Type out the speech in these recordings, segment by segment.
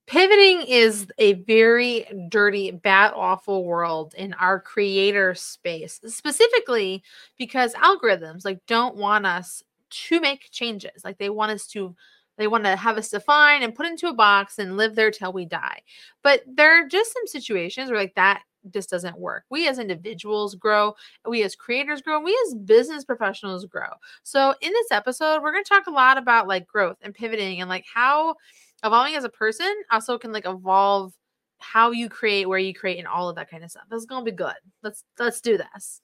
Pivoting is a very dirty, bad, awful world in our creator space, specifically because algorithms like don't want us to make changes. Like they want to have us define and put into a box and live there till we die. But there are just some situations where like that just doesn't work. We as individuals grow, we as creators grow, and we as business professionals grow. So in this episode, we're going to talk a lot about like growth and pivoting and like how evolving as a person also can like evolve how you create, where you create, and all of that kind of stuff. This is gonna be good. Let's do this.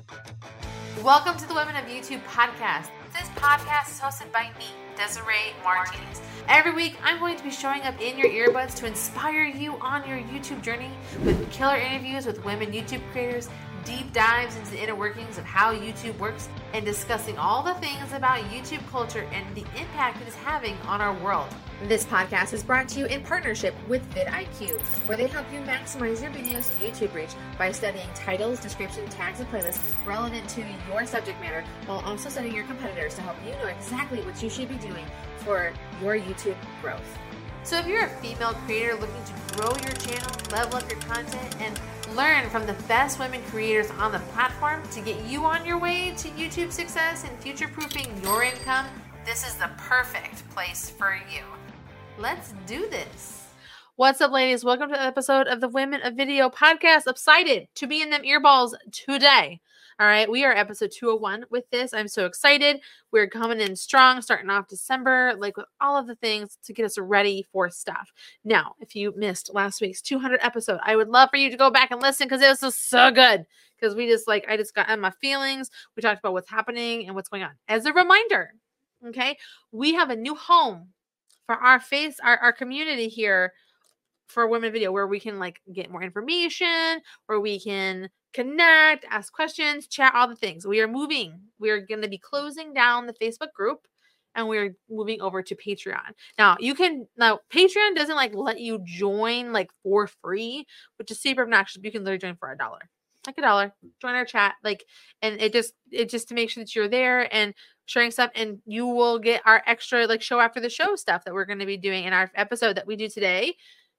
Welcome to the Women of YouTube podcast. This podcast is hosted by me, Desiree Martinez. Every week, I'm going to be showing up in your earbuds to inspire you on your YouTube journey with killer interviews with women YouTube creators, deep dives into the inner workings of how YouTube works, and discussing all the things about YouTube culture and the impact it is having on our world. This podcast is brought to you in partnership with vidIQ, where they help you maximize your video's YouTube reach by studying titles, description, tags, and playlists relevant to your subject matter, while also studying your competitors to help you know exactly what you should be doing for your YouTube growth. So if you're a female creator looking to grow your channel, level up your content, and learn from the best women creators on the platform to get you on your way to YouTube success and future-proofing your income, this is the perfect place for you. Let's do this. What's up, ladies? Welcome to the episode of the Women of Video podcast. Excited to be in them earballs today. All right, we are episode 201 with this. I'm so excited. We're coming in strong, starting off December, like with all of the things to get us ready for stuff. Now, if you missed last week's 200 episode, I would love for you to go back and listen because it was just so good. Because I just got in my feelings. We talked about what's happening and what's going on. As a reminder, okay, we have a new home for our community here for Women Video, where we can like get more information, where we can connect, ask questions, chat, all the things. We are moving. We are going to be closing down the Facebook group and we're moving over to Patreon. Now Patreon doesn't like let you join like for free, which is super obnoxious. You can literally join for $1. Like $1, join our chat, and it just to make sure that you're there and sharing stuff, and you will get our extra like show after the show stuff that we're going to be doing in our episode that we do today.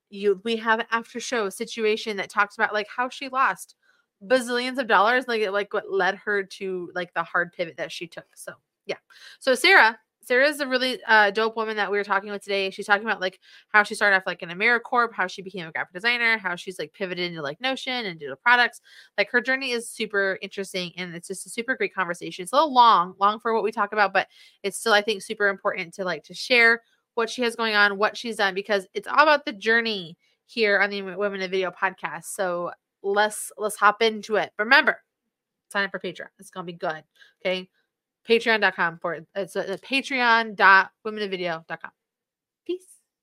We have an after show situation that talks about like how she lost bazillions of dollars, like what led her to like the hard pivot that she took. So yeah. So Sarah is a really dope woman that we were talking with today. She's talking about like how she started off like in AmeriCorps, how she became a graphic designer, how she's like pivoted into like Notion and digital products. Like her journey is super interesting and it's just a super great conversation. It's a little long for what we talk about, but it's still, I think, super important to share what she has going on, what she's done, because it's all about the journey here on the Women in Video podcast. So let's hop into it. Remember, sign up for Patreon. It's going to be good. Okay. Patreon.com it's patreon.womeninvideo.com. Peace.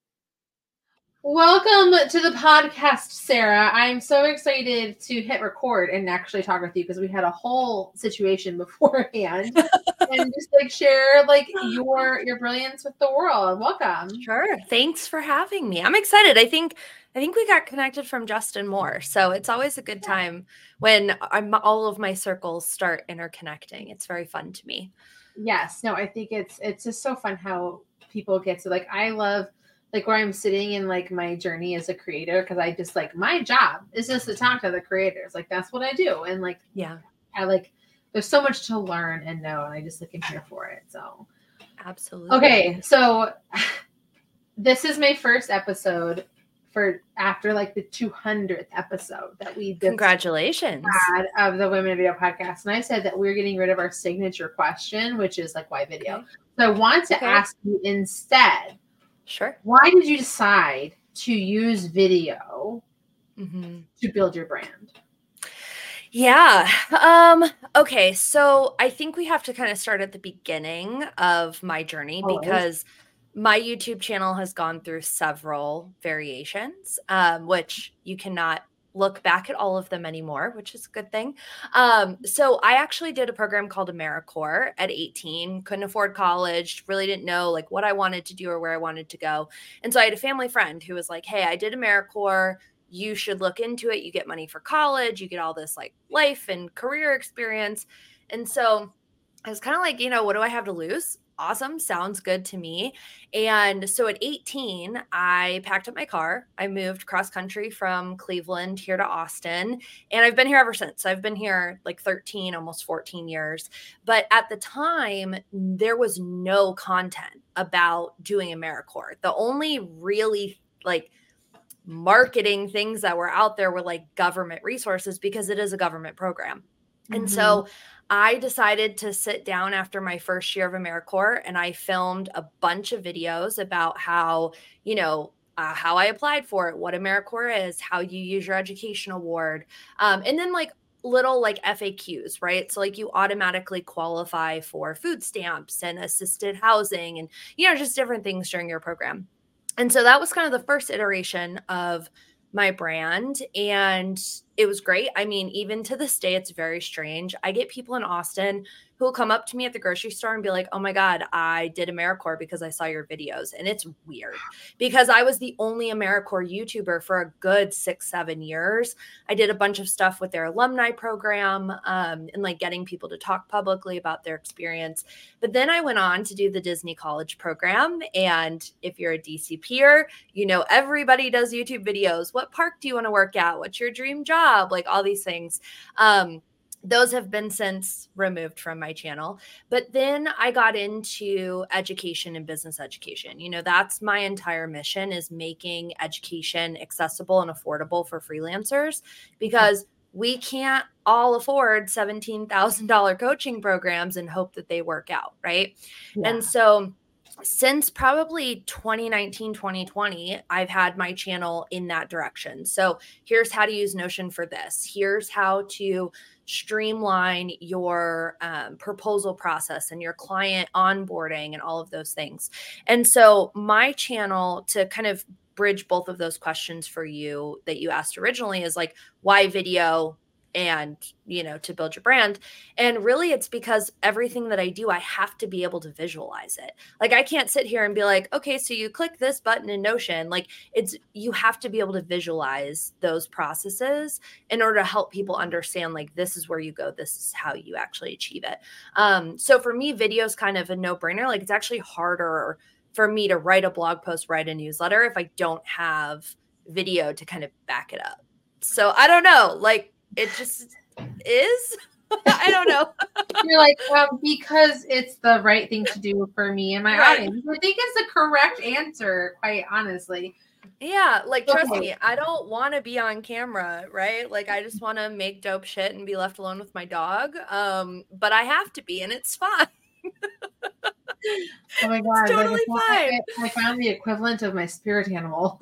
Welcome to the podcast, Sarah. I'm so excited to hit record and actually talk with you because we had a whole situation beforehand and just like share like your brilliance with the world. Welcome. Sure. Thanks for having me. I'm excited. I think we got connected from Justin Moore. So it's always a good time when all of my circles start interconnecting. It's very fun to me. Yes. No, I think it's just so fun how people get to like, I love like where I'm sitting in like my journey as a creator, because I just like my job is just to talk to the creators. Like that's what I do. And like, yeah, I like there's so much to learn and know, and I just like am here for it. So absolutely. Okay, so this is my first episode for after like the 200th episode that we did. Congratulations of the Women in Video podcast. And I said that we're getting rid of our signature question, which is like, why video? Okay. So I want to ask you instead, sure, why did you decide to use video to build your brand? Yeah. Okay. So I think we have to kind of start at the beginning of my journey because my YouTube channel has gone through several variations, which you cannot look back at all of them anymore, which is a good thing. So I actually did a program called AmeriCorps at 18, couldn't afford college, really didn't know like what I wanted to do or where I wanted to go. And so I had a family friend who was like, hey, I did AmeriCorps. You should look into it. You get money for college. You get all this like life and career experience. And so I was kind of like, what do I have to lose? awesome. Sounds good to me. And so at 18, I packed up my car. I moved cross country from Cleveland here to Austin. And I've been here ever since. I've been here like 13, almost 14 years. But at the time, there was no content about doing AmeriCorps. The only really like marketing things that were out there were like government resources because it is a government program. And so I decided to sit down after my first year of AmeriCorps and I filmed a bunch of videos about how, how I applied for it, what AmeriCorps is, how you use your education award. And then like little like FAQs, right? So like you automatically qualify for food stamps and assisted housing and, just different things during your program. And so that was kind of the first iteration of my brand. And it was great. I mean, even to this day, it's very strange. I get people in Austin who will come up to me at the grocery store and be like, oh my God, I did AmeriCorps because I saw your videos. And it's weird because I was the only AmeriCorps YouTuber for a good 6-7 years. I did a bunch of stuff with their alumni program and like getting people to talk publicly about their experience. But then I went on to do the Disney College program. And if you're a DC peer, everybody does YouTube videos. What park do you want to work at? What's your dream job? Like all these things. Those have been since removed from my channel. But then I got into education and business education. That's my entire mission, is making education accessible and affordable for freelancers, because we can't all afford $17,000 coaching programs and hope that they work out, right? Yeah. And so since probably 2019, 2020, I've had my channel in that direction. So here's how to use Notion for this. Here's how to streamline your proposal process and your client onboarding and all of those things. And so my channel, to kind of bridge both of those questions for you that you asked originally, is like, why video? And, to build your brand. And really it's because everything that I do, I have to be able to visualize it. Like I can't sit here and be like, okay, so you click this button in Notion. Like you have to be able to visualize those processes in order to help people understand, like, this is where you go. This is how you actually achieve it. So for me, video is kind of a no-brainer. Like it's actually harder for me to write a blog post, write a newsletter if I don't have video to kind of back it up. So I don't know, like, it just is. I don't know. You're like, because it's the right thing to do for me and my audience. I think it's the correct answer, quite honestly. Yeah, like, trust me, I don't want to be on camera, right? Like, I just want to make dope shit and be left alone with my dog. But I have to be, and it's fine. Oh my God. It's totally fine. I found the equivalent of my spirit animal.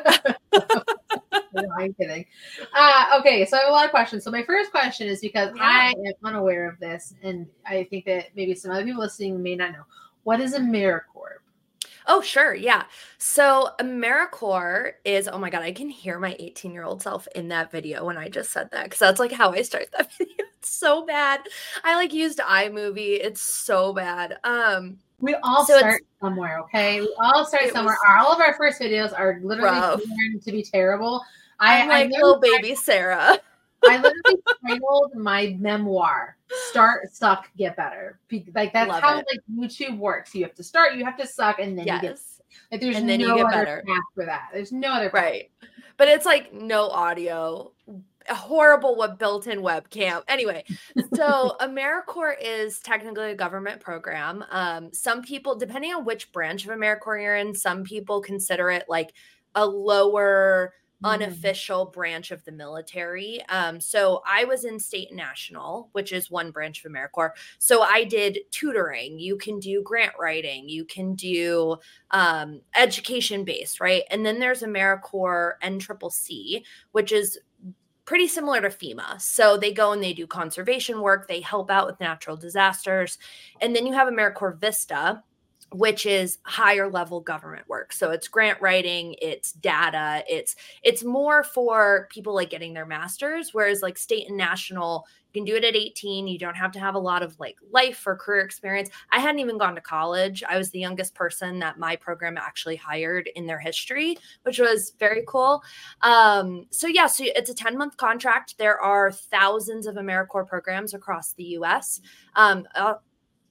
No, I'm kidding. Okay, so I have a lot of questions. So my first question is, because I am unaware of this, and I think that maybe some other people listening may not know. What is AmeriCorps? Oh, sure. Yeah. So AmeriCorps is, oh my God, I can hear my 18-year-old self in that video when I just said that, because that's like how I start that video. It's so bad. I like used iMovie. It's so bad. We all start somewhere, okay? We all start somewhere. All of our first videos are literally going to be terrible. I'm like little baby Sarah. I literally titled my memoir, Start, Suck, Get Better. Like that's how like YouTube works. You have to start, you have to suck, and then you get like there's no other path for that. There's no other path. Right. But it's like no audio. Horrible built-in webcam. Anyway, so AmeriCorps is technically a government program. Some people, depending on which branch of AmeriCorps you're in, some people consider it like a lower unofficial branch of the military. So I was in State and National, which is one branch of AmeriCorps. So I did tutoring. You can do grant writing. You can do education based, right? And then there's AmeriCorps NCCC, which is pretty similar to FEMA. So they go and they do conservation work. They help out with natural disasters. And then you have AmeriCorps Vista, which is higher level government work. So it's grant writing, it's data, it's more for people like getting their masters, whereas like State and National, you can do it at 18. You don't have to have a lot of like life or career experience. I hadn't even gone to college. I was the youngest person that my program actually hired in their history, which was very cool. So it's a 10-month contract. There are thousands of AmeriCorps programs across the US.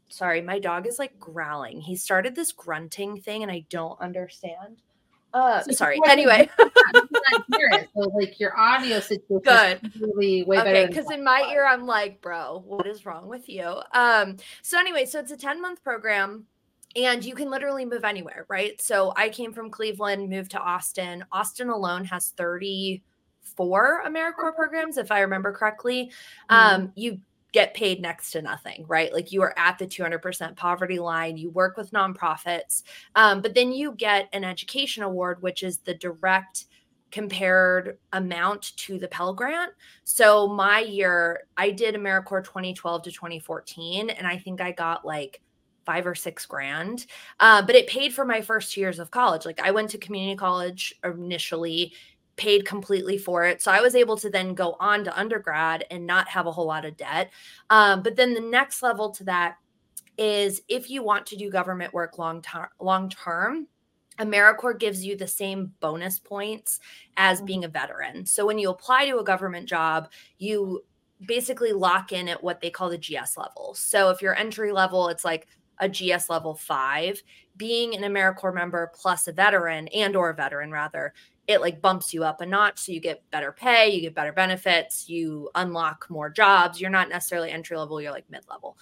Sorry, my dog is like growling. He started this grunting thing and I don't understand. So Sorry. you Anyway. cannot hear it. So like your audio situation Good. is really way better Okay, than because in my ear, I'm like, bro, what is wrong with you? So anyway, so it's a 10-month program and you can literally move anywhere, right? So I came from Cleveland, moved to Austin. Austin alone has 34 AmeriCorps programs, if I remember correctly. You get paid next to nothing, right? Like you are at the 200% poverty line. You work with nonprofits, but then you get an education award, which is the direct compared amount to the Pell Grant. So my year, I did AmeriCorps 2012 to 2014, and I think I got like $5 or $6 grand. But it paid for my first 2 years of college. Like I went to community college initially, paid completely for it. So I was able to then go on to undergrad and not have a whole lot of debt. But then the next level to that is if you want to do government work long term, AmeriCorps gives you the same bonus points as being a veteran. So when you apply to a government job, you basically lock in at what they call the GS level. So if you're entry level, it's like a GS level 5. Being an AmeriCorps member plus a veteran or a veteran rather, it like bumps you up a notch. So you get better pay, you get better benefits, you unlock more jobs. You're not necessarily entry level, you're like mid-level.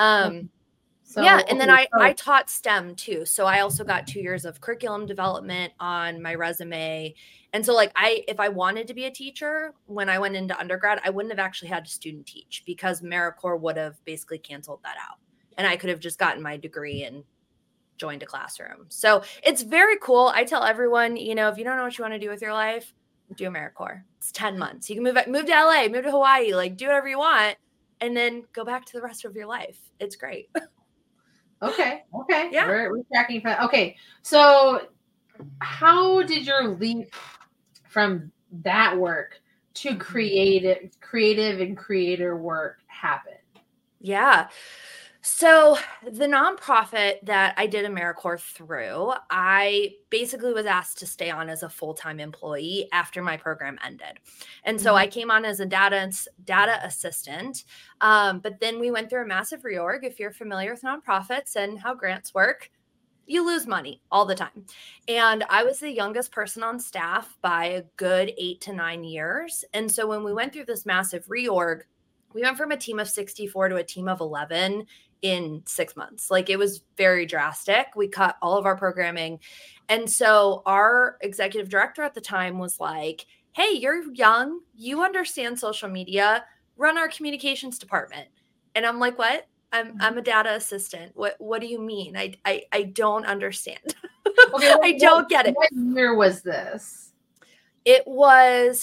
So, yeah. And then I taught STEM too. So I also got 2 years of curriculum development on my resume. And so like if I wanted to be a teacher when I went into undergrad, I wouldn't have actually had to student teach because AmeriCorps would have basically canceled that out. And I could have just gotten my degree and joined a classroom. So it's very cool. I tell everyone, if you don't know what you want to do with your life, do AmeriCorps. It's 10 months. You can move to LA, move to Hawaii, like do whatever you want, and then go back to the rest of your life. It's great. Okay. Yeah. We're tracking for that. Okay. So how did your leap from that work to creative and creator work happen? Yeah. So the nonprofit that I did AmeriCorps through, I basically was asked to stay on as a full-time employee after my program ended. And so I came on as a data assistant. But then we went through a massive reorg. If you're familiar with nonprofits and how grants work, you lose money all the time. And I was the youngest person on staff by a good 8 to 9 years. And so when we went through this massive reorg, we went from a team of 64 to a team of 11 in 6 months. Like it was very drastic. We cut all of our programming. And so our executive director at the time was like, hey, you're young. You understand social media. Run our communications department. And I'm like, what? I'm a data assistant. What do you mean? I don't understand. Okay, I don't get it. What year was this? It was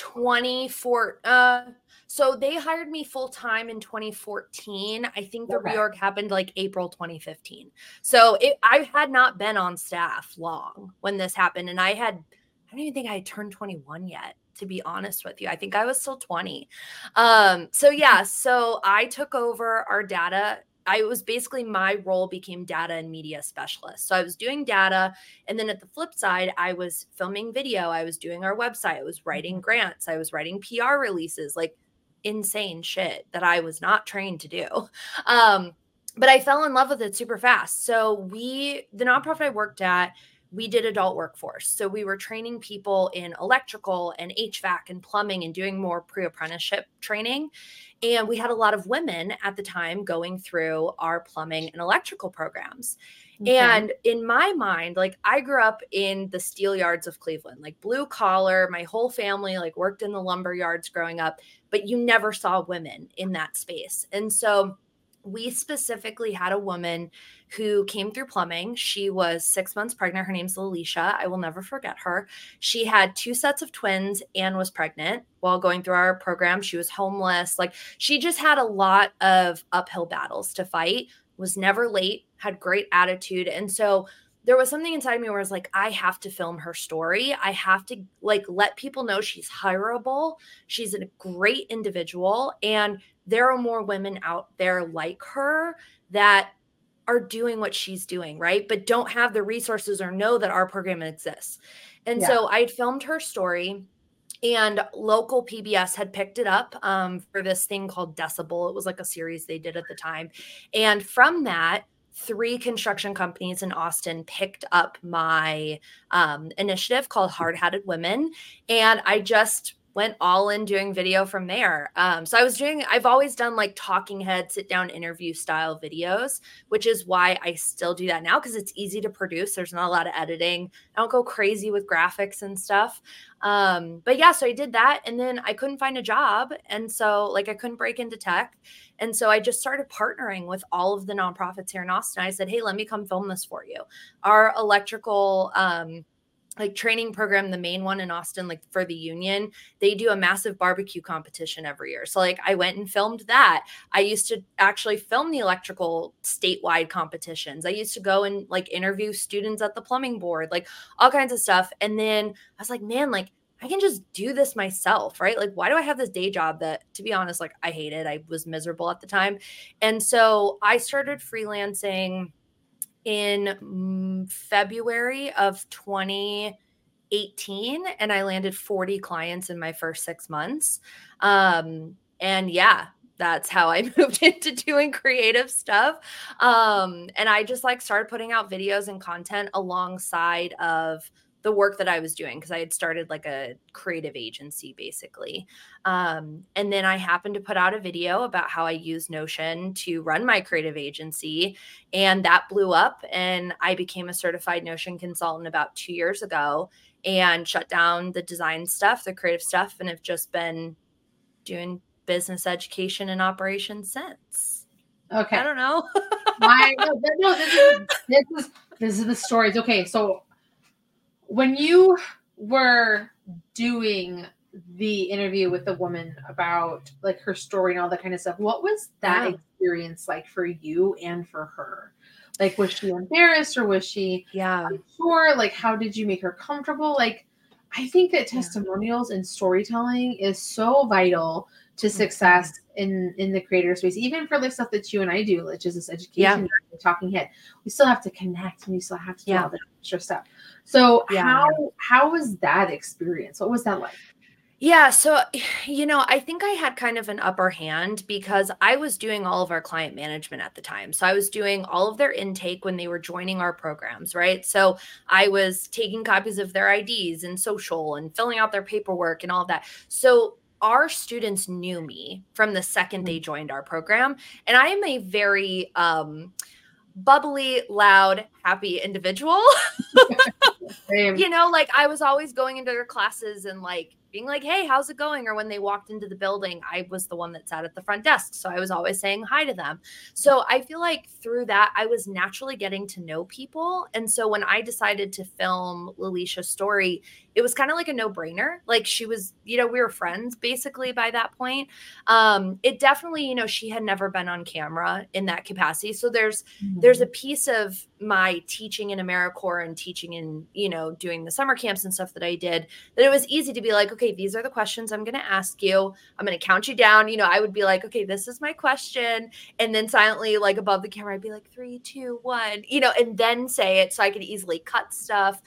24. So they hired me full time in 2014. I think the reorg happened like April 2015. So I had not been on staff long when this happened. And I don't even think I had turned 21 yet, to be honest with you. I think I was still 20. So I took over our data. My role became data and media specialist. So I was doing data. And then at the flip side, I was filming video. I was doing our website. I was writing grants. I was writing PR releases, like insane shit that I was not trained to do. But I fell in love with it super fast. So the nonprofit I worked at, we did adult workforce. So we were training people in electrical and HVAC and plumbing and doing more pre-apprenticeship training. And we had a lot of women at the time going through our plumbing and electrical programs. Okay. And in my mind, like I grew up in the steel yards of Cleveland, like blue collar, my whole family like worked in the lumber yards growing up, but you never saw women in that space. And so we specifically had a woman who came through plumbing. She was 6 months pregnant. Her name's Alicia. I will never forget her. She had 2 sets of twins and was pregnant while going through our program. She was homeless. Like she just had a lot of uphill battles to fight, was never late, had great attitude. And so there was something inside me where I was like, I have to film her story. I have to like let people know she's hireable. She's a great individual. And there are more women out there like her that are doing what she's doing, right? But don't have the resources or know that our program exists. And so I filmed her story. And local PBS had picked it up for this thing called Decibel. It was like a series they did at the time. And from that, 3 construction companies in Austin picked up my initiative called Hard Hatted Women. And I just went all in doing video from there. So I've always done like talking head, sit down interview style videos, which is why I still do that now, because it's easy to produce. There's not a lot of editing. I don't go crazy with graphics and stuff. But yeah, so I did that, and then I couldn't find a job. And so like I couldn't break into tech. And so I just started partnering with all of the nonprofits here in Austin. I said, hey, let me come film this for you. Our electrical, like training program, the main one in Austin, like for the union, they do a massive barbecue competition every year. So like I went and filmed that. I used to actually film the electrical statewide competitions. I used to go and like interview students at the plumbing board, like all kinds of stuff. And then I was like, man, like I can just do this myself, right? Like, why do I have this day job that, to be honest, like I hated? I was miserable at the time. And so I started freelancing in February of 2018, and I landed 40 clients in my first 6 months. And yeah, that's how I moved into doing creative stuff. And I just like started putting out videos and content alongside of the work that I was doing, because I had started like a creative agency basically. And then I happened to put out a video about how I use Notion to run my creative agency, and that blew up, and I became a certified Notion consultant about 2 years ago and shut down the design stuff, the creative stuff, and have just been doing business education and operations since. Okay. I don't know. This is the stories. Okay, so when you were doing the interview with the woman about like her story and all that kind of stuff, what was that experience like for you and for her? Like, was she embarrassed, or was she unsure? Like, how did you make her comfortable? Like, I think that testimonials and storytelling is so vital to success in the creator space, even for the stuff that you and I do, which is this education, talking head. We still have to connect, and we still have to do all the extra stuff. So how was that experience? What was that like? Yeah. So, I think I had kind of an upper hand because I was doing all of our client management at the time. So I was doing all of their intake when they were joining our programs, right? So I was taking copies of their IDs and social and filling out their paperwork and all of that. So our students knew me from the second they joined our program. And I am a very bubbly, loud, happy individual. Like I was always going into their classes and like being like, hey, how's it going? Or when they walked into the building, I was the one that sat at the front desk. So I was always saying hi to them. So I feel like through that, I was naturally getting to know people. And so when I decided to film Lalisha's story, it was kind of like a no-brainer. Like she was, we were friends basically by that point. It definitely, she had never been on camera in that capacity. So there's a piece of my teaching in AmeriCorps and teaching in, doing the summer camps and stuff that I did, that it was easy to be like, okay, these are the questions I'm going to ask you. I'm going to count you down. I would be like, okay, this is my question. And then silently, like above the camera, I'd be like 3, 2, 1, and then say it so I could easily cut stuff.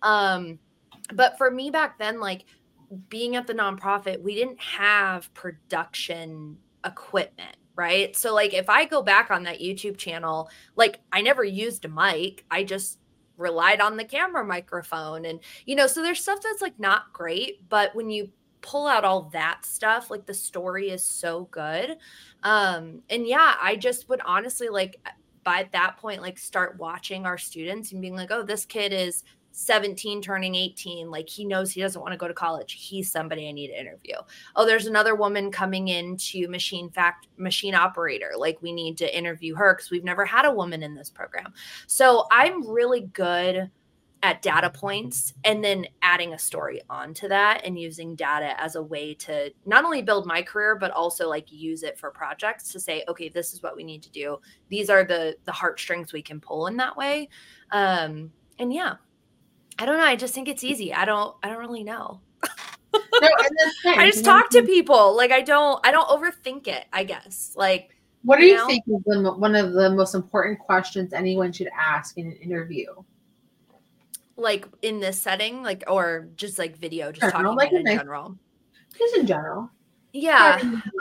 But for me back then, like being at the nonprofit, we didn't have production equipment. Right. So like if I go back on that YouTube channel, like I never used a mic. I just relied on the camera microphone. And, so there's stuff that's like not great. But when you pull out all that stuff, like the story is so good. And yeah, I just would honestly like by that point, like start watching our students and being like, oh, this kid is 17 turning 18, like he knows he doesn't want to go to college. He's somebody I need to interview. Oh, there's another woman coming into machine operator. Like we need to interview her because we've never had a woman in this program. So I'm really good at data points and then adding a story onto that and using data as a way to not only build my career, but also like use it for projects to say, okay, this is what we need to do. These are the heartstrings we can pull in that way. And yeah. I don't know. I just think it's easy. I don't really know. No, I just talk to people. Like I don't overthink it, I guess. Like what do you think is one of the most important questions anyone should ask in an interview? Like in this setting, like or just like video, just talking in general. Just in general. Yeah.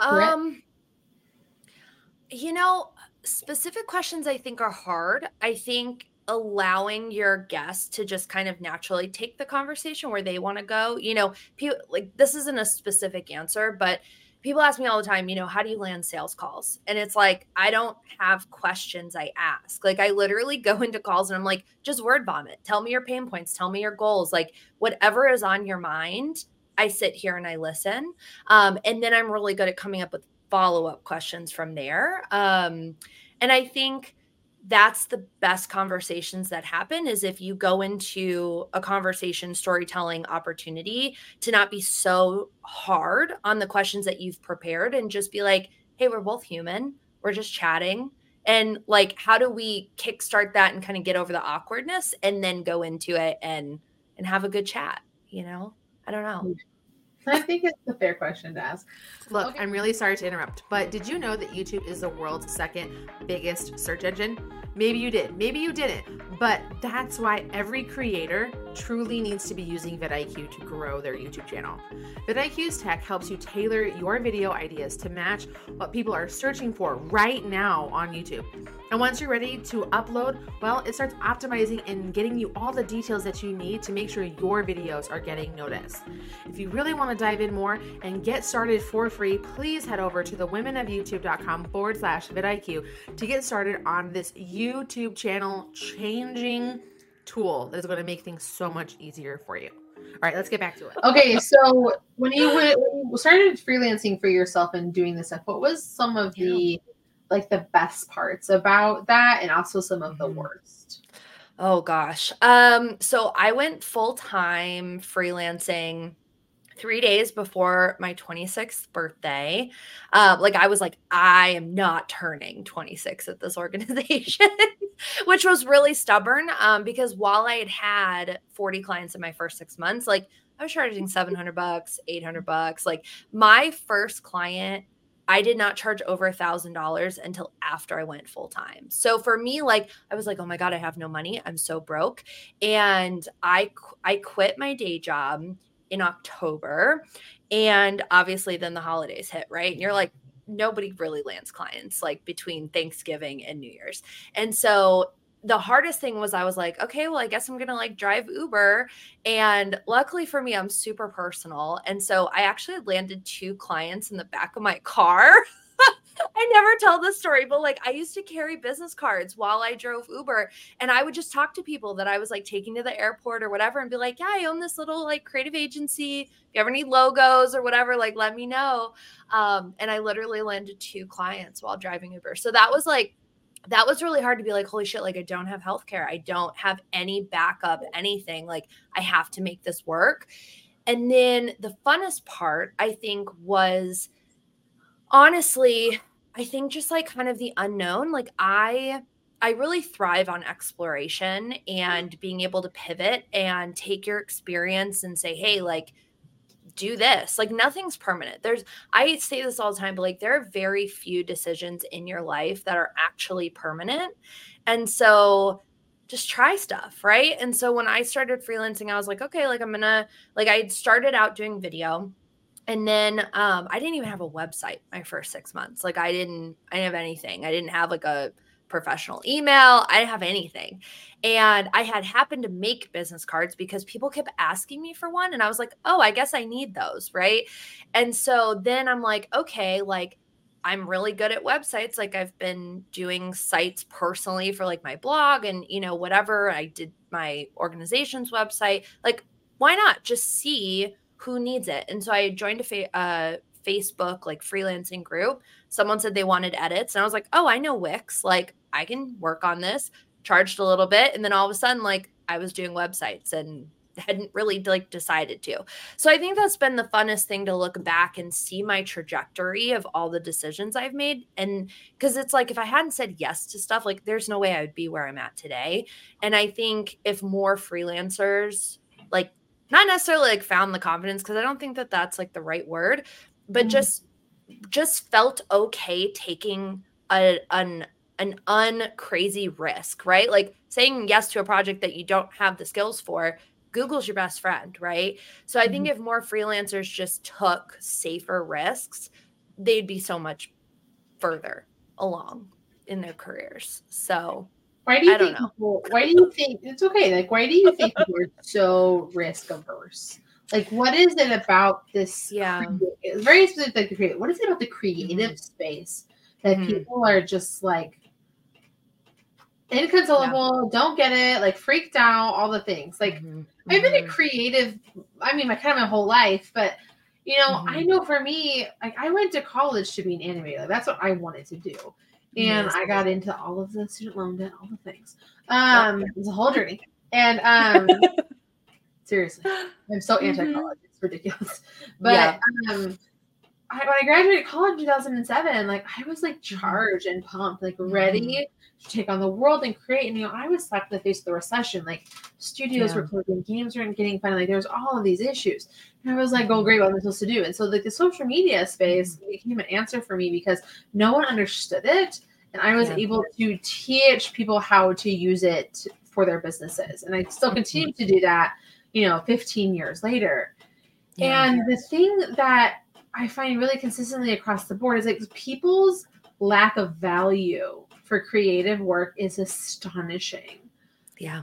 You know, specific questions I think are hard. I think allowing your guests to just kind of naturally take the conversation where they want to go. You know, people like this isn't a specific answer, but people ask me all the time, you know, how do you land sales calls? And it's like, I don't have questions I ask. Like, I literally go into calls and I'm like, just word vomit. Tell me your pain points. Tell me your goals. Like, whatever is on your mind, I sit here and I listen. And then I'm really good at coming up with follow-up questions from there. And I think that's the best conversations that happen is if you go into a conversation storytelling opportunity to not be so hard on the questions that you've prepared and just be like, hey, we're both human. We're just chatting. And like, how do we kickstart that and kind of get over the awkwardness and then go into it and have a good chat? You know, I don't know. I think it's a fair question to ask. Look, okay. I'm really sorry to interrupt, but did you know that YouTube is the world's second biggest search engine? Maybe you did, maybe you didn't, but that's why every creator truly needs to be using vidIQ to grow their YouTube channel. vidIQ's tech helps you tailor your video ideas to match what people are searching for right now on YouTube. And once you're ready to upload, well, it starts optimizing and getting you all the details that you need to make sure your videos are getting noticed. If you really want to dive in more and get started for free, please head over to thewomenofyoutube.com/vidIQ to get started on this YouTube channel changing tool that is going to make things so much easier for you. All right, let's get back to it. Okay, so when you started freelancing for yourself and doing this stuff, what was some of the the best parts about that and also some of the worst? Oh gosh. So I went full-time freelancing 3 days before my 26th birthday. I was like, I am not turning 26 at this organization, which was really stubborn. Because while I had 40 clients in my first 6 months, like I was charging $700, $800. Like my first client, I did not charge over $1,000 until after I went full time. So for me, like I was like, oh my God, I have no money. I'm so broke. And I quit my day job in October. And obviously then the holidays hit, right? And you're like, nobody really lands clients like between Thanksgiving and New Year's. And so the hardest thing was I was like, okay, well, I guess I'm going to like drive Uber. And luckily for me, I'm super personal. And so I actually landed 2 clients in the back of my car. I never tell this story, but like I used to carry business cards while I drove Uber, and I would just talk to people that I was like taking to the airport or whatever and be like, yeah, I own this little like creative agency. If you ever need logos or whatever, like let me know. And I literally landed 2 clients while driving Uber. So that was really hard to be like, holy shit, like I don't have healthcare. I don't have any backup, anything. Like I have to make this work. And then the funnest part, I think, was honestly, I think just like kind of the unknown. Like I really thrive on exploration and being able to pivot and take your experience and say, hey, like, do this. Like nothing's permanent. I say this all the time, but like there are very few decisions in your life that are actually permanent. And so just try stuff, right? And so when I started freelancing, I was like, okay, like I started out doing video. And then I didn't even have a website my first 6 months. Like I didn't have anything. I didn't have like a professional email. I didn't have anything. And I had happened to make business cards because people kept asking me for one. And I was like, oh, I guess I need those. Right. And so then I'm like, okay, like I'm really good at websites. Like I've been doing sites personally for like my blog and, you know, whatever. I did my organization's website. Like, why not just see who needs it? And so I joined a Facebook like freelancing group. Someone said they wanted edits. And I was like, oh, I know Wix. Like I can work on this, charged a little bit. And then all of a sudden, like I was doing websites and hadn't really like decided to. So I think that's been the funnest thing to look back and see my trajectory of all the decisions I've made. And because it's like, if I hadn't said yes to stuff, like there's no way I would be where I'm at today. And I think if more freelancers like not necessarily like found the confidence, because I don't think that that's like the right word, but just felt okay taking an uncrazy risk, right? Like saying yes to a project that you don't have the skills for Google's your best friend, right? So I think if more freelancers just took safer risks, they'd be so much further along in their careers. So why do you I don't think know. why do you think it's okay? Like, why do you think people are so risk averse? Like, what is it about this? Yeah. It's very specific, like the creative. What is it about the creative space that people are just like inconsolable, don't get it, like freaked out, all the things. Like, I've been a creative, I mean, my whole life, but you know, I know for me, like I went to college to be an animator. That's what I wanted to do. And I got into all of the student loan debt, all the things. It was a whole journey. And seriously, I'm so anti-college. It's ridiculous. But when I graduated college in 2007, like I was like charged and pumped, like ready to take on the world and create. And you know, I was slapped in the face of the recession. Like studios were closing, games weren't getting funded. Like there was all of these issues. And I was like, oh great, what am I supposed to do? And so like the social media space became an answer for me because no one understood it. And I was able to teach people how to use it for their businesses. And I still continue to do that, you know, 15 years later. And the thing that I find really consistently across the board is like people's lack of value for creative work is astonishing. Yeah.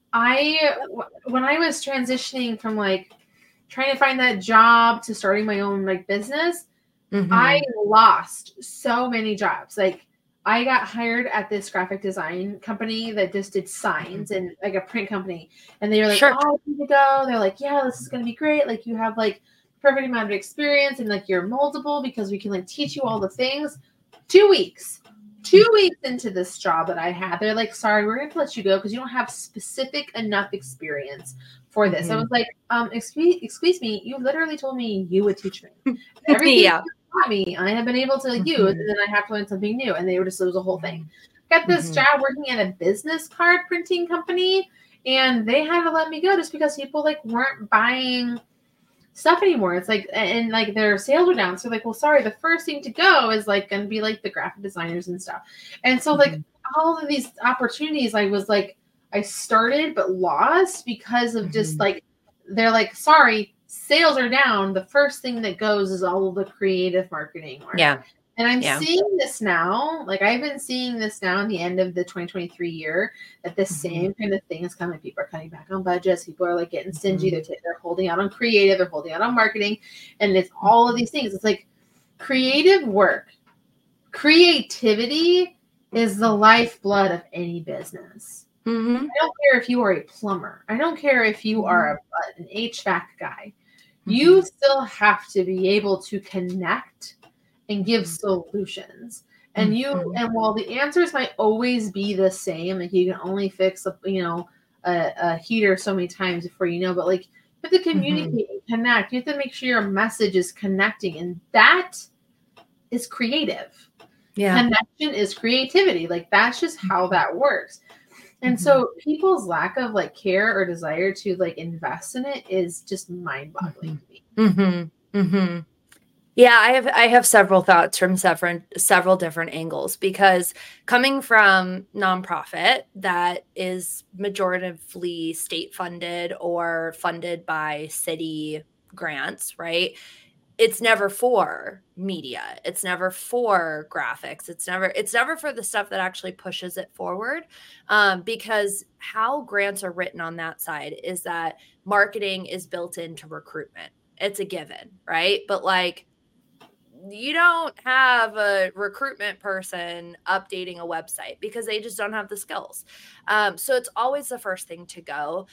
When I was transitioning from like trying to find that job to starting my own like business, I lost so many jobs. Like I got hired at this graphic design company that just did signs and like a print company. And they were like, oh, I need to go. They're like, yeah, this is going to be great. Like you have like perfect amount of experience and like you're moldable because we can like teach you all the things. 2 weeks into this job that I had, they're like, sorry, we're going to let you go because you don't have specific enough experience for this. I was like, excuse me, you literally told me you would teach me. Everything you taught me, I have been able to use, and then I have to learn something new. And they were just, it was a whole thing. Got this job working at a business card printing company, and they had to let me go just because people like weren't buying stuff anymore. It's like, and like their sales were down. So like, well, sorry, the first thing to go is like going to be like the graphic designers and stuff. And so like all of these opportunities, I was like, I started but lost because of just like, they're like, sorry, sales are down. The first thing that goes is all of the creative marketing. Yeah. And I'm seeing this now, like I've been seeing this now in the end of the 2023 year, that the same kind of thing is coming. People are cutting back on budgets. People are like getting stingy. They're holding out on creative. They're holding out on marketing. And it's all of these things. It's like creative work. Creativity is the lifeblood of any business. I don't care if you are a plumber. I don't care if you are an HVAC guy. You still have to be able to connect and give solutions. And and while the answers might always be the same, like you can only fix a heater so many times before you know, but like you have to communicate and connect. You have to make sure your message is connecting, and that is creative. Connection is creativity. Like that's just how that works. And so people's lack of like care or desire to like invest in it is just mind-boggling to me. Yeah, I have several thoughts from several different angles, because coming from nonprofit that is majoritively state funded or funded by city grants, right? It's never for media. It's never for graphics. It's never for the stuff that actually pushes it forward. Because how grants are written on that side is that marketing is built into recruitment. It's a given, right? But like, you don't have a recruitment person updating a website because they just don't have the skills. So it's always the first thing to go.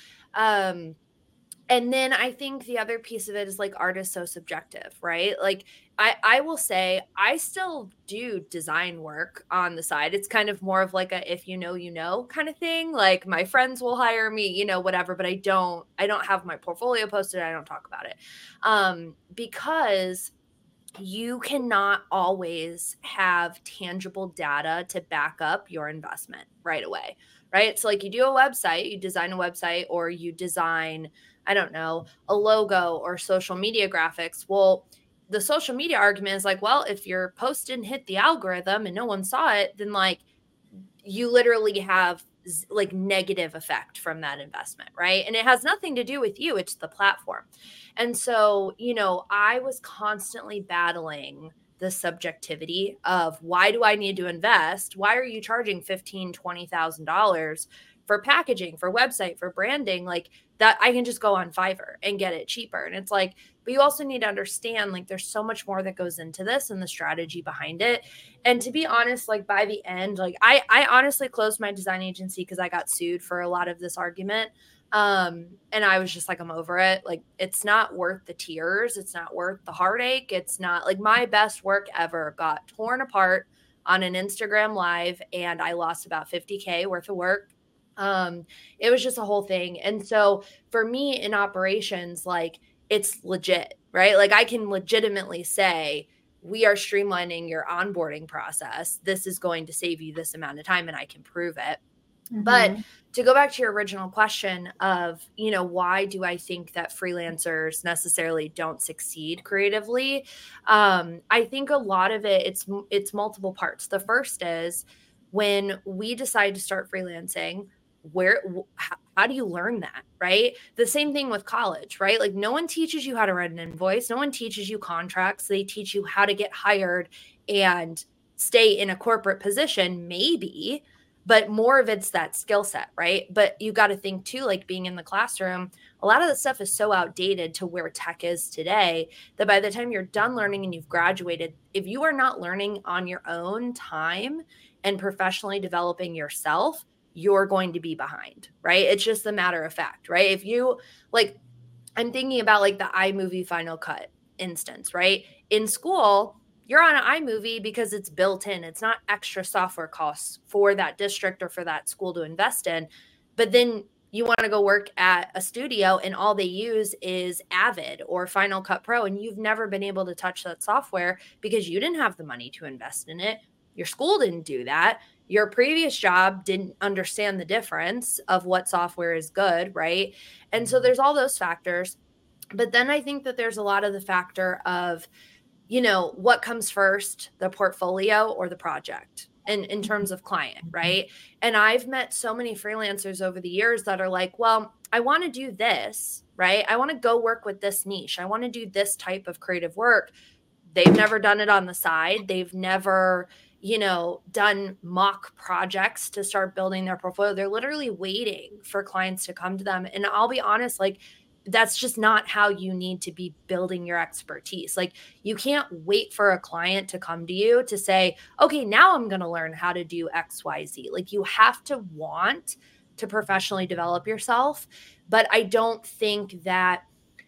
And then I think the other piece of it is like art is so subjective, right? Like I will say I still do design work on the side. It's kind of more of like a if you know kind of thing. Like my friends will hire me, whatever, but I don't have my portfolio posted. I don't talk about it. Because you cannot always have tangible data to back up your investment right away, right? So like you do a website, you design a website, or you design, I don't know, a logo or social media graphics. Well, the social media argument is like, well, if your post didn't hit the algorithm and no one saw it, then like you literally have like negative effect from that investment, right? And it has nothing to do with you, it's the platform. And so, you know, I was constantly battling the subjectivity of, why do I need to invest? Why are you charging $15,000, $20,000 for packaging, for website, for branding? Like that, I can just go on Fiverr and get it cheaper. And it's like, but you also need to understand, like, there's so much more that goes into this and the strategy behind it. And to be honest, like by the end, like I honestly closed my design agency because I got sued for a lot of this argument. And I was just like, I'm over it. Like, it's not worth the tears. It's not worth the heartache. It's not, like, my best work ever got torn apart on an Instagram live, and I lost about 50K worth of work. It was just a whole thing. And so for me in operations, like, it's legit, right? Like, I can legitimately say, we are streamlining your onboarding process. This is going to save you this amount of time, and I can prove it. Mm-hmm. But to go back to your original question of, you know, why do I think that freelancers necessarily don't succeed creatively? I think a lot of it, it's multiple parts. The first is, when we decide to start freelancing, how do you learn that, right? The same thing with college, right? Like, no one teaches you how to write an invoice. No one teaches you contracts. They teach you how to get hired and stay in a corporate position, maybe, but more of it's that skill set, right? But you got to think too, like, being in the classroom, a lot of the stuff is so outdated to where tech is today that by the time you're done learning and you've graduated, if you are not learning on your own time and professionally developing yourself, you're going to be behind, right? It's just a matter of fact, right? If you, like, I'm thinking about like the iMovie Final Cut instance, right? In school, you're on an iMovie because it's built in. It's not extra software costs for that district or for that school to invest in. But then you want to go work at a studio and all they use is Avid or Final Cut Pro, and you've never been able to touch that software because you didn't have the money to invest in it. Your school didn't do that. Your previous job didn't understand the difference of what software is good, right? And so there's all those factors. But then I think that there's a lot of the factor of, you know, what comes first, the portfolio or the project in terms of client, right? And I've met so many freelancers over the years that are like, well, I want to do this, right? I want to go work with this niche. I want to do this type of creative work. They've never done it on the side. They've never, you know, done mock projects to start building their portfolio. They're literally waiting for clients to come to them. And I'll be honest, like, that's just not how you need to be building your expertise. Like, you can't wait for a client to come to you to say, okay, now I'm going to learn how to do X, Y, Z. Like, you have to want to professionally develop yourself. But I don't think that,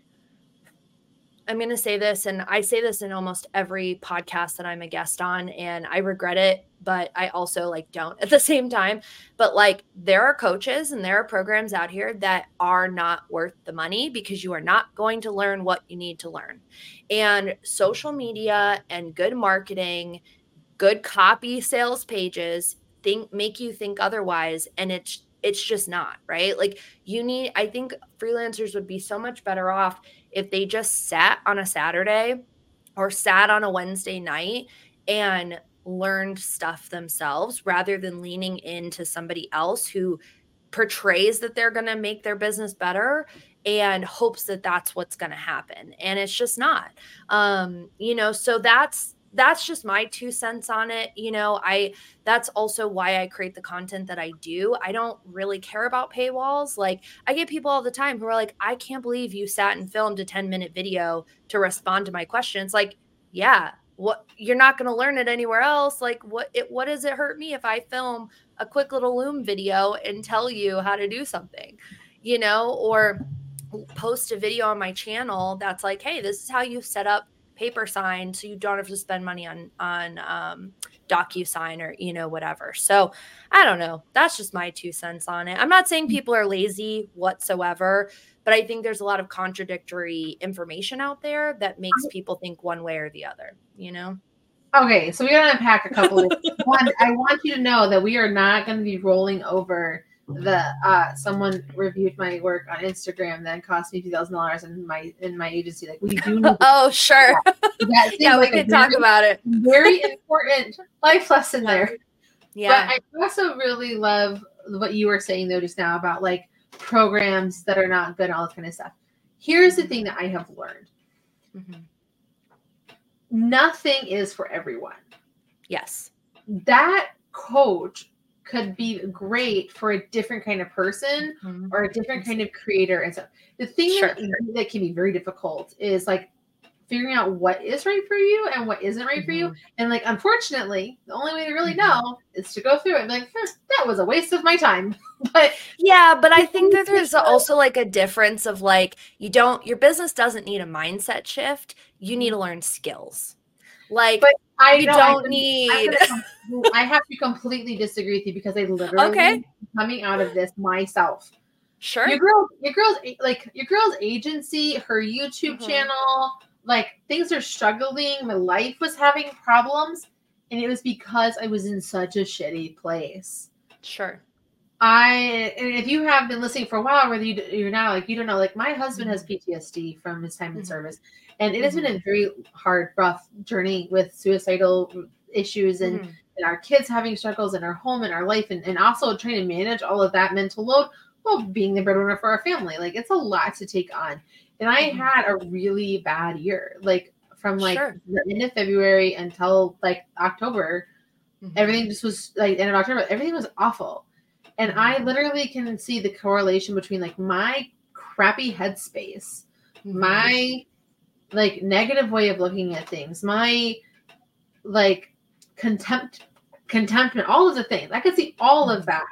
I'm going to say this, and I say this in almost every podcast that I'm a guest on, and I regret it, but I also like don't at the same time. But like, there are coaches and there are programs out here that are not worth the money because you are not going to learn what you need to learn. And social media and good marketing, good copy, sales pages make you think otherwise, and it's just not, right? Like, I think freelancers would be so much better off if they just sat on a Saturday or sat on a Wednesday night and learned stuff themselves rather than leaning into somebody else who portrays that they're going to make their business better and hopes that that's what's going to happen. And it's just not, you know, so that's just my 2 cents on it. You know, that's also why I create the content that I do. I don't really care about paywalls. Like, I get people all the time who are like, I can't believe you sat and filmed a 10-minute video to respond to my questions. Like, yeah, what, you're not going to learn it anywhere else. Like, what does it hurt me if I film a quick little Loom video and tell you how to do something, you know, or post a video on my channel that's like, hey, this is how you set up paper sign so you don't have to spend money on DocuSign or, you know, whatever. So I don't know. That's just my 2 cents on it. I'm not saying people are lazy whatsoever, but I think there's a lot of contradictory information out there that makes people think one way or the other, you know? Okay, so we're going to unpack a couple of One, I want you to know that we are not going to be rolling over someone reviewed my work on Instagram that cost me $2,000 in my agency. Like, we do need oh, sure. Yeah, we can talk about it. Very important life lesson there. Yeah. But I also really love what you were saying though just now about like programs that are not good, all this kind of stuff. Here's the thing that I have learned. Mm-hmm. Nothing is for everyone. Yes. That coach could be great for a different kind of person or a different kind of creator and stuff. The thing that can be very difficult is like figuring out what is right for you and what isn't right for you. And like, unfortunately, the only way to really know is to go through it and be like, that was a waste of my time. But yeah, but I think that there's also like a difference of like, your business doesn't need a mindset shift. You need to learn skills. Like, but I have to completely disagree with you because I literally coming out of this myself. Sure. Your girl's agency, her YouTube channel, like things are struggling. My life was having problems, and it was because I was in such a shitty place. Sure. And if you have been listening for a while, whether you're now like you don't know, like my husband has PTSD from his time in service, and it has been a very hard, rough journey with suicidal issues and our kids having struggles in our home and our life, and also trying to manage all of that mental load while being the breadwinner for our family. Like it's a lot to take on, and I had a really bad year, like from like the end of February until like October. Everything just was like end of October. Everything was awful. And I literally can see the correlation between like my crappy headspace, my like negative way of looking at things, my like contempt, and all of the things. I could see all of that,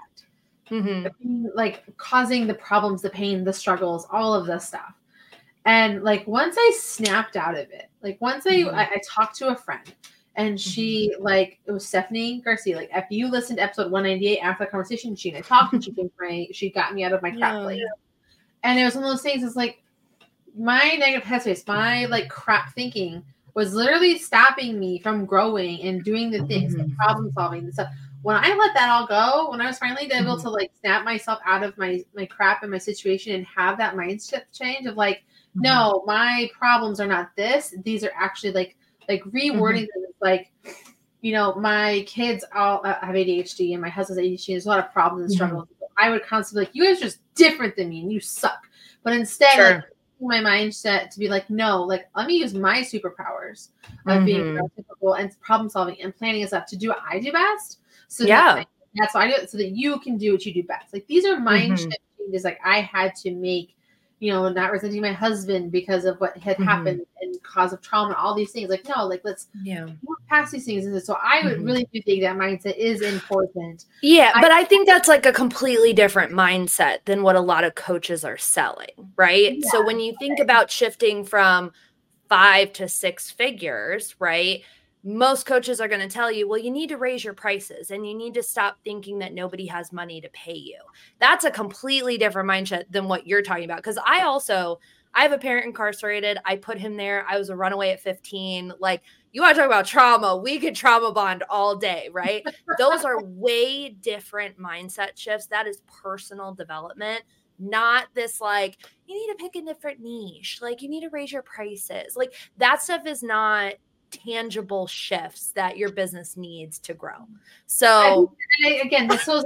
like causing the problems, the pain, the struggles, all of this stuff. And like once I snapped out of it, like once I talked to a friend. And she, like, it was Stephanie Garcia. Like, if you listened to episode 198 after the conversation, she and I talked, and she got me out of my crap place. And it was one of those things. It's like my negative headspace, my like crap thinking, was literally stopping me from growing and doing the things, the problem solving and stuff. When I let that all go, when I was finally able to like snap myself out of my crap and my situation and have that mindset change of like, no, my problems are not this. These are actually like rewording them, like, you know, my kids all have ADHD and my husband's ADHD. There's a lot of problems and struggles. I would constantly like, you guys are just different than me and you suck. But instead, like, my mindset to be like, no, like, let me use my superpowers of being typical and problem solving and planning and stuff to do what I do best. So that's why I do it, so that you can do what you do best. Like, these are mind shift changes like I had to make. You know, not resenting my husband because of what had happened and cause of trauma, all these things. Like, no, like, let's move past these things. And so I would really do think that mindset is important. Yeah, but I think that's like a completely different mindset than what a lot of coaches are selling, right? Yeah, so when you think about shifting from 5 to 6 figures, right? Most coaches are going to tell you, well, you need to raise your prices and you need to stop thinking that nobody has money to pay you. That's a completely different mindset than what you're talking about. Because I have a parent incarcerated. I put him there. I was a runaway at 15. Like, you want to talk about trauma? We could trauma bond all day, right? Those are way different mindset shifts. That is personal development, not this like, you need to pick a different niche. Like, you need to raise your prices. Like, that stuff is not tangible shifts that your business needs to grow. So again, this goes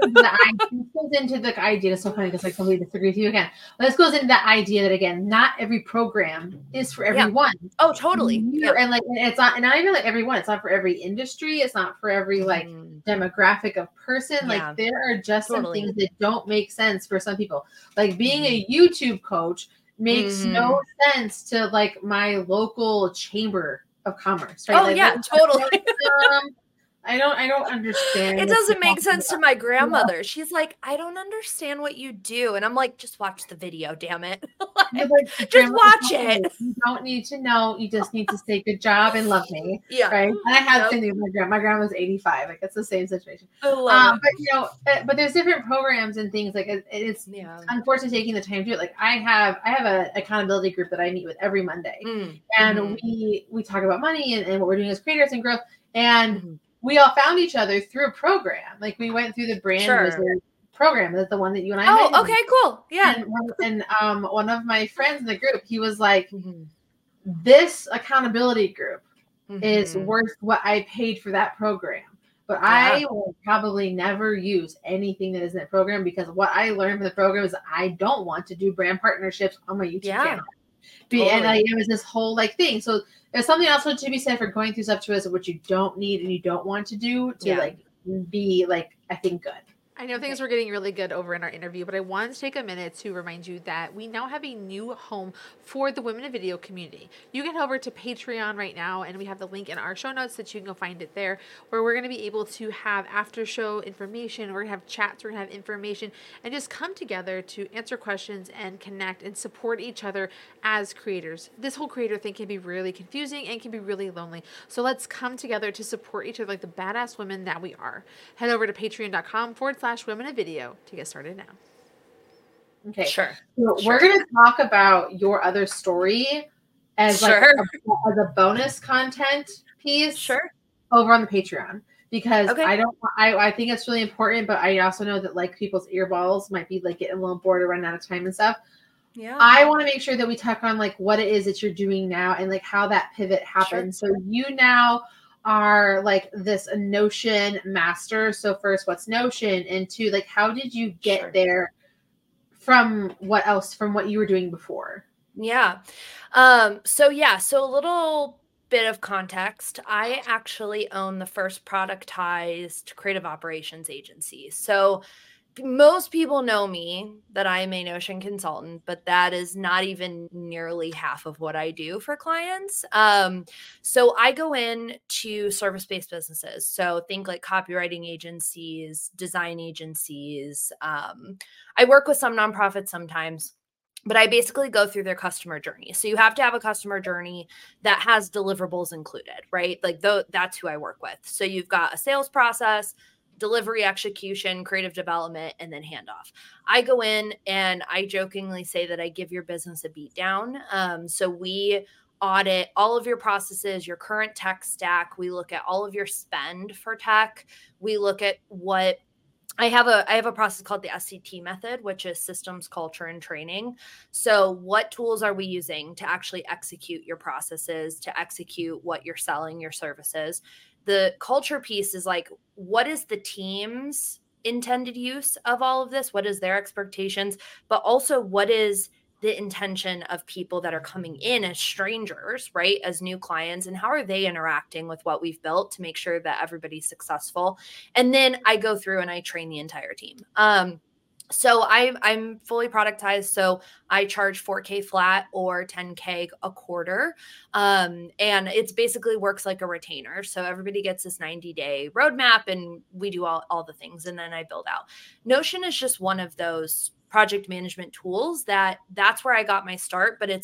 into the idea. It's so funny because I completely disagree with you again. But this goes into that idea that, again, not every program is for everyone. Oh, totally. And like, and it's not, and not even like everyone. It's not for every industry. It's not for every like demographic of person. Like, there are just some things that don't make sense for some people. Like, being a YouTube coach makes no sense to like my local chamber of commerce, right? Oh, like, yeah, totally. I don't understand. It doesn't make sense to my grandmother. Yeah. She's like, I don't understand what you do. And I'm like, just watch the video, damn it. Like, just watch it. You don't need to know. You just need to say good job and love me. Yeah. Right. And I had the same thing with my grandma. My grandma was 85. Like, it's the same situation. I love it. But, you know, but there's different programs and things. Like, it's unfortunately taking the time to do it. Like, I have an accountability group that I meet with every Monday. And we talk about money and what we're doing as creators and growth. And we all found each other through a program. Like, we went through the Brand Wizard program. That's the one that you and I met. Oh, okay, cool. Yeah. And one of my friends in the group, he was like, this accountability group is worth what I paid for that program. But I will probably never use anything that isn't a program, because what I learned from the program is I don't want to do brand partnerships on my YouTube channel. Totally. And it was this whole like thing. So there's something else to be said for going through stuff to us what you don't need and you don't want to do to like be like, I think, good. I know things were getting really good over in our interview, but I wanted to take a minute to remind you that we now have a new home for the Women in Video community. You can head over to Patreon right now, and we have the link in our show notes that you can go find it there, where we're going to be able to have after show information, we're going to have chats, we're going to have information, and just come together to answer questions and connect and support each other as creators. This whole creator thing can be really confusing and can be really lonely. So let's come together to support each other like the badass women that we are. Head over to patreon.com/women in video to get started now. Okay. Sure. So we're going to talk about your other story as like as a bonus content piece over on the Patreon, because I think it's really important, but I also know that like people's earballs might be like getting a little bored or running out of time and stuff. Yeah. I want to make sure that we talk on like what it is that you're doing now and like how that pivot happened. So you now are like this Notion master. So first, what's Notion? And two, like, how did you get there from what you were doing before? Yeah. So a little bit of context. I actually own the first productized creative operations agency. So most people know me that I'm a Notion consultant, but that is not even nearly half of what I do for clients. So I go in to service-based businesses. So think like copywriting agencies, design agencies. I work with some nonprofits sometimes, but I basically go through their customer journey. So you have to have a customer journey that has deliverables included, right? Like that's who I work with. So you've got a sales process, delivery, execution, creative development, and then handoff. I go in and I jokingly say that I give your business a beat down. So we audit all of your processes, your current tech stack. We look at all of your spend for tech. We look at what I have a process called the SCT method, which is systems, culture, and training. So what tools are we using to actually execute your processes, to execute what you're selling, your services? The culture piece is like, what is the team's intended use of all of this? What is their expectations? But also, what is the intention of people that are coming in as strangers, right? As new clients, and how are they interacting with what we've built to make sure that everybody's successful? And then I go through and I train the entire team. So I'm fully productized. So I charge $4K flat or $10K a quarter. And it's basically works like a retainer. So everybody gets this 90-day roadmap and we do all the things. And then I build out. Notion is just one of those project management tools that's where I got my start, but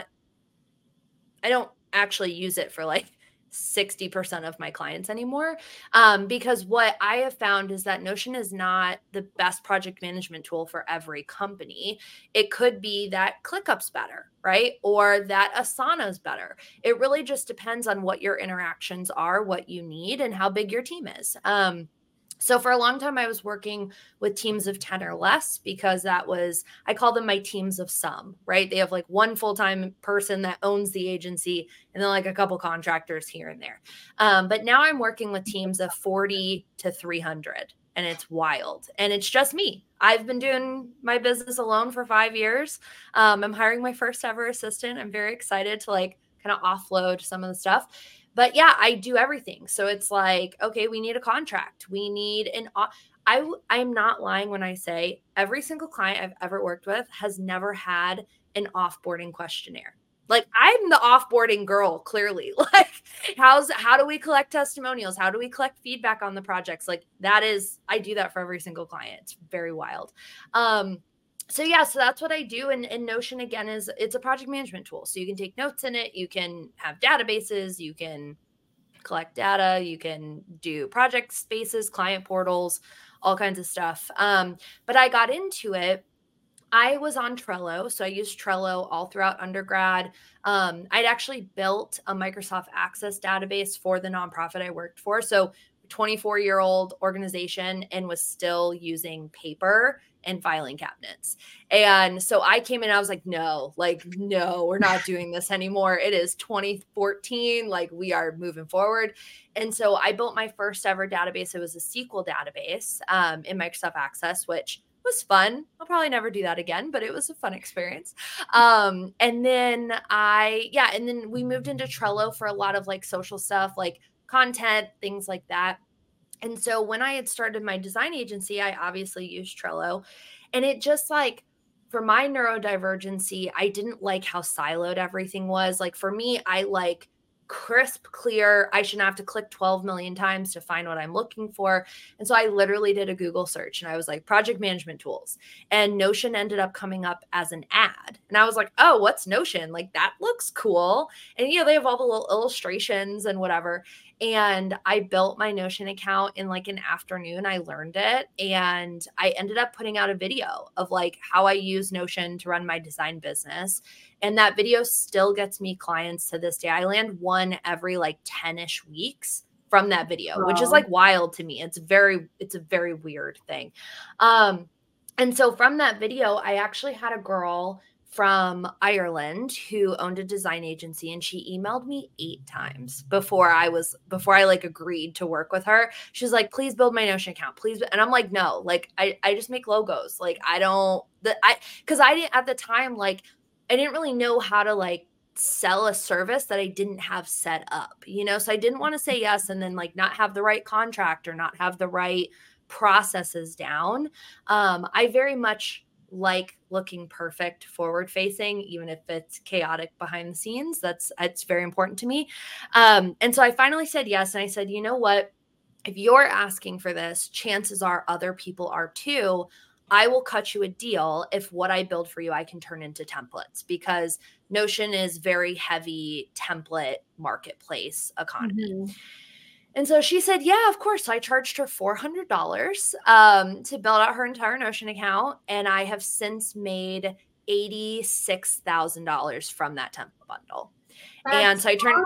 I don't actually use it for like 60% of my clients anymore. Because what I have found is that Notion is not the best project management tool for every company. It could be that ClickUp's better, right? Or that Asana's better. It really just depends on what your interactions are, what you need, and how big your team is. So for a long time, I was working with teams of 10 or less because I call them my teams of some, right? They have like one full-time person that owns the agency and then like a couple contractors here and there. But now I'm working with teams of 40 to 300 and it's wild. And it's just me. I've been doing my business alone for 5 years. I'm hiring my first ever assistant. I'm very excited to like kind of offload some of the stuff. But yeah, I do everything. So it's like, okay, we need a contract. We need I'm not lying when I say every single client I've ever worked with has never had an offboarding questionnaire. Like I'm the offboarding girl, clearly. Like how do we collect testimonials? How do we collect feedback on the projects? Like I do that for every single client. It's very wild. So that's what I do. And Notion, again, it's a project management tool. So you can take notes in it. You can have databases. You can collect data. You can do project spaces, client portals, all kinds of stuff. But I got into it. I was on Trello. So I used Trello all throughout undergrad. I'd actually built a Microsoft Access database for the nonprofit I worked for. So 24-year-old organization and was still using paper and filing cabinets. And so I came in, I was like, no, we're not doing this anymore. It is 2014. Like, we are moving forward. And so I built my first ever database. It was a SQL database in Microsoft Access, which was fun. I'll probably never do that again, but it was a fun experience. And then we moved into Trello for a lot of like social stuff, like content, things like that. And so when I had started my design agency, I obviously used Trello, and it just like, for my neurodivergency, I didn't like how siloed everything was. Like, for me, I like crisp, clear. I shouldn't have to click 12 million times to find what I'm looking for. And so I literally did a Google search, and I was like, project management tools. And Notion ended up coming up as an ad. And I was like, oh, what's Notion? Like, that looks cool. And, they have all the little illustrations and whatever. And I built my Notion account in like an afternoon. I learned it, and I ended up putting out a video of like how I use Notion to run my design business. And that video still gets me clients to this day. I land one every like 10-ish weeks from that video, which is like wild to me. It's a very weird thing. And so from that video, I actually had a girl from Ireland who owned a design agency, and she emailed me 8 times before I like agreed to work with her. She's like, please build my Notion account, please. And I'm like, no, like I just make logos. Like, because I didn't at the time, like, I didn't really know how to like sell a service that I didn't have set up, so I didn't want to say yes and then like not have the right contract or not have the right processes down. I very much like looking perfect forward facing, even if it's chaotic behind the scenes. It's very important to me. And so I finally said yes. And I said, you know what, if you're asking for this, chances are other people are too. I will cut you a deal if what I build for you, I can turn into templates, because Notion is very heavy template marketplace economy. Mm-hmm. And so she said, yeah, of course. So I charged her $400 to build out her entire Notion account. And I have since made $86,000 from that template bundle. And so I turned,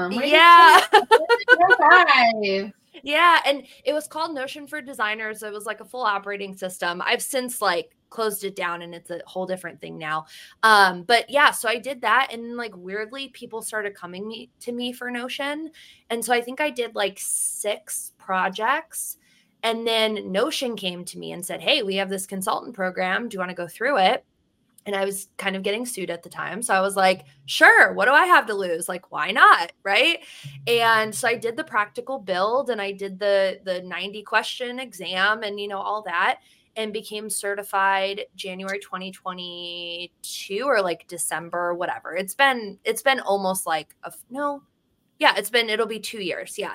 yeah. And it was called Notion for Designers. It was like a full operating system. I've since like closed it down, and it's a whole different thing now. But yeah, so I did that. And like, weirdly, people started coming to me for Notion. And so I think I did like 6 projects. And then Notion came to me and said, hey, we have this consultant program. Do you want to go through it? And I was kind of getting sued at the time. So I was like, sure, what do I have to lose? Like, why not? Right. And so I did the practical build, and I did the 90 question exam and, all that, and became certified January 2022 or like December, whatever. It's been almost like it'll be 2 years. Yeah.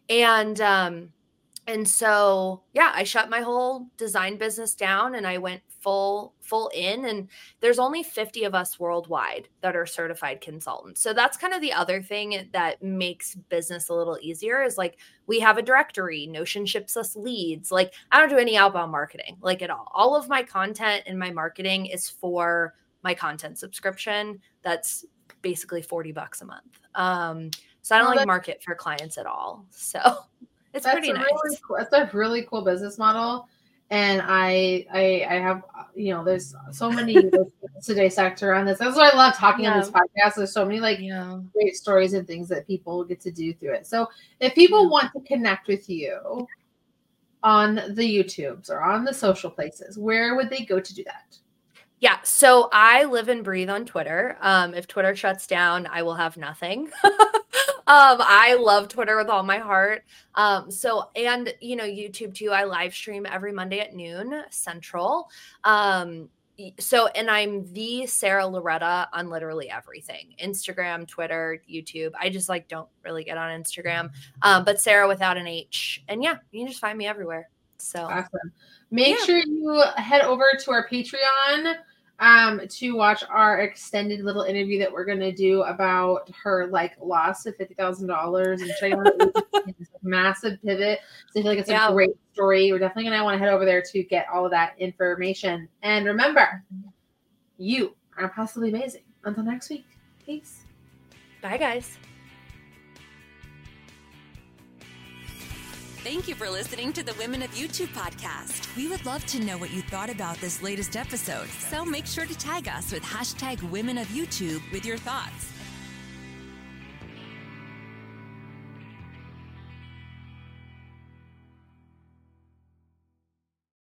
And so, yeah, I shut my whole design business down, and I went full in. And there's only 50 of us worldwide that are certified consultants. So that's kind of the other thing that makes business a little easier, is like, we have a directory. Notion ships us leads. Like, I don't do any outbound marketing, like, at all. All of my content and my marketing is for my content subscription. That's basically $40 a month. So I don't market for clients at all. So it's pretty nice. That's a really cool business model. And I have, there's so many to dissect around this. That's why I love talking on this podcast. There's so many great stories and things that people get to do through it. So if people want to connect with you on the YouTubes or on the social places, where would they go to do that? Yeah. So I live and breathe on Twitter. If Twitter shuts down, I will have nothing. I love Twitter with all my heart. And YouTube too. I live stream every Monday at noon Central. And I'm the Sarah Loretta on literally everything: Instagram, Twitter, YouTube. I just don't really get on Instagram. But Sarah without an H. And yeah, you can just find me everywhere. So awesome. Make sure you head over to our Patreon to watch our extended little interview that we're going to do about her loss of $50,000 and show you this massive pivot. So I feel like it's a great story. We're definitely going to want to head over there to get all of that information. And remember, you are possibly amazing. Until next week. Peace. Bye, guys. Thank you for listening to the Women of YouTube podcast. We would love to know what you thought about this latest episode, so make sure to tag us with #WomenOfYouTube with your thoughts.